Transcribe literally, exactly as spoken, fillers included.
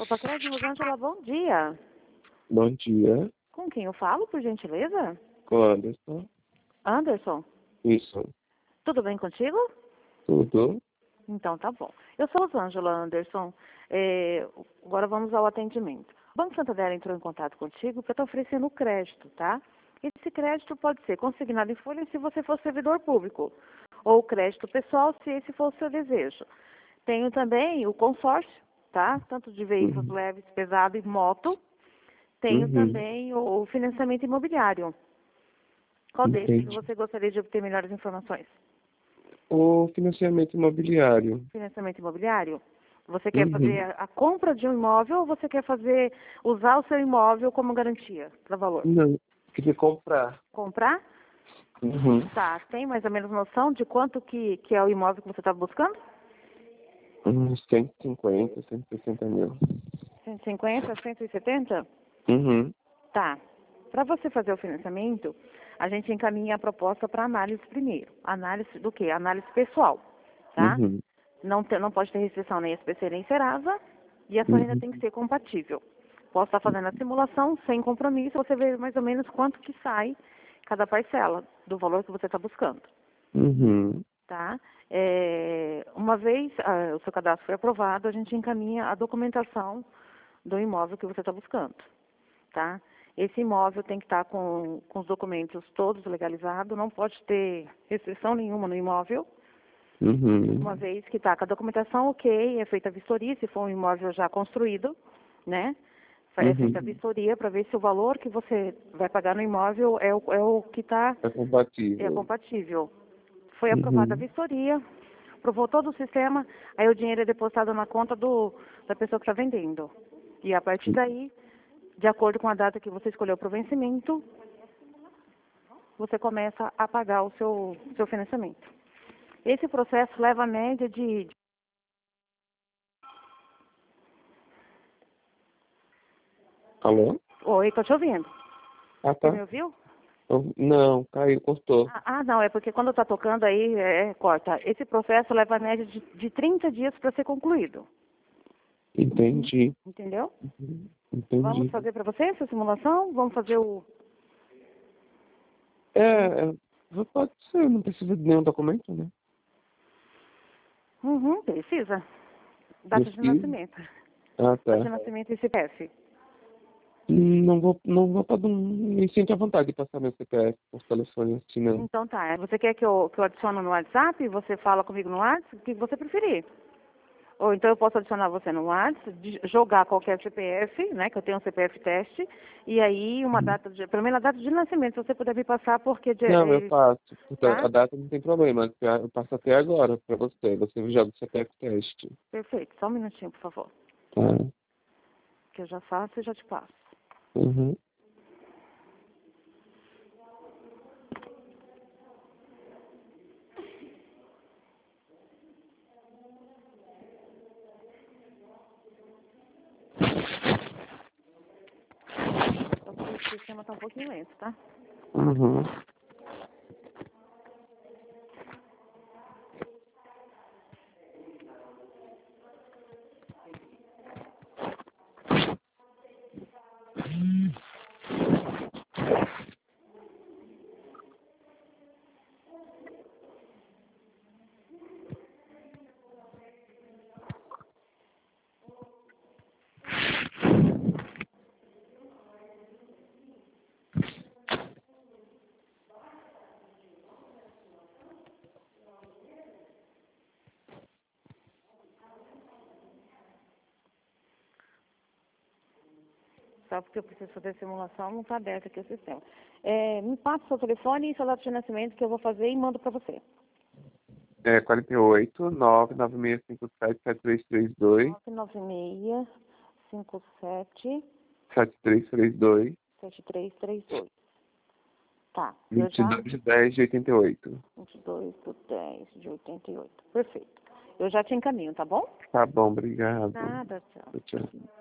Papacred, Rosângela, bom dia. Bom dia. Com quem eu falo, por gentileza? Com Anderson. Anderson, Isso. tudo bem contigo? Tudo? Então tá bom. Eu sou Rosângela, Anderson. É, agora vamos ao atendimento. O Banco Santander entrou em contato contigo para estar oferecendo crédito, tá? Esse crédito pode ser consignado em folha se você for servidor público, ou crédito pessoal se esse for o seu desejo. Tenho também o consórcio, tá? Tanto de veículos Uhum. leves, pesado e moto. Tenho Uhum. também o financiamento imobiliário. Qual desses que Entendi. você gostaria de obter melhores informações? O financiamento imobiliário. Financiamento imobiliário? Você quer Uhum. fazer a, a compra de um imóvel ou você quer fazer, usar o seu imóvel como garantia para valor? Não, queria comprar. Comprar? Uhum. Tá. Tem mais ou menos noção de quanto que, que é o imóvel que você está buscando? Uns cento e cinquenta, cento e sessenta mil. cento e cinquenta, cento e setenta? Uhum. Tá. Para você fazer o financiamento, a gente encaminha a proposta para análise primeiro. Análise do quê? Análise pessoal, tá? Uhum. Não, te- não pode ter restrição nem S P C nem Serasa e a sua renda Uhum. tem que ser compatível. Posso estar fazendo a simulação sem compromisso, você vê mais ou menos quanto que sai cada parcela do valor que você está buscando, Uhum. tá? É, uma vez ah, o seu cadastro foi aprovado, a gente encaminha a documentação do imóvel que você está buscando, tá? Esse imóvel tem que estar com, com os documentos todos legalizados, não pode ter restrição nenhuma no imóvel. Uhum. Uma vez que está com a documentação ok, é feita a vistoria, se for um imóvel já construído, né? É feita a Uhum. vistoria para ver se o valor que você vai pagar no imóvel é o, é o que está É é compatível. compatível. Foi aprovada a Uhum. vistoria, aprovou todo o sistema, aí o dinheiro é depositado na conta do, da pessoa que está vendendo. E a partir daí, de acordo com a data que você escolheu para o vencimento, você começa a pagar o seu, seu financiamento. Esse processo leva a média de... Alô? Oi, estou te ouvindo. Ah, Você me tá. ouviu? Eu- Não, caiu, cortou. Ah, ah, não, é porque quando está tocando aí, é, corta. Esse processo leva a média de, de trinta dias para ser concluído. Entendi. Entendeu? Uhum. Vamos Entendi. fazer para você essa simulação? Vamos fazer o... É, é, pode ser, não precisa de nenhum documento, né? Uhum, precisa. Data de Preciso. nascimento. Ah, Data de tá. nascimento e C P F. Não vou, não vou, não me sinto à vontade de passar meu C P F por telefone assim, não. Então tá. Você quer que eu, que eu adicione no WhatsApp? Você fala comigo no WhatsApp? O que você preferir. Ou então eu posso adicionar você no WhatsApp, de- jogar qualquer C P F, né? Que eu tenho um C P F teste. E aí uma Uhum. data de... Pelo menos a data de nascimento, se você puder me passar, porque... De, Não, eu eh, passo. Porque a tá? data não tem problema. Eu passo até agora pra você. Você joga o C P F teste. Perfeito. Só um minutinho, por favor. Tá? Que eu já faço e já te passo. Uhum. Só que o sistema tá um pouquinho lento, tá? Uhum. Só porque eu preciso fazer a simulação, não está aberto aqui o sistema. É, me passa o seu telefone e seu data de nascimento que eu vou fazer e mando para você. É quarenta e oito, nove nove seis cinco sete, sete três três dois, nove nove seis, cinco sete, sete três três dois, sete três três dois. Tá, eu vinte e já... dois de dez de oitenta e oito. vinte e dois do dez de oitenta e oito. Perfeito. Eu já te encaminho, tá bom? Tá bom, obrigado. Nada, tchau. Tchau.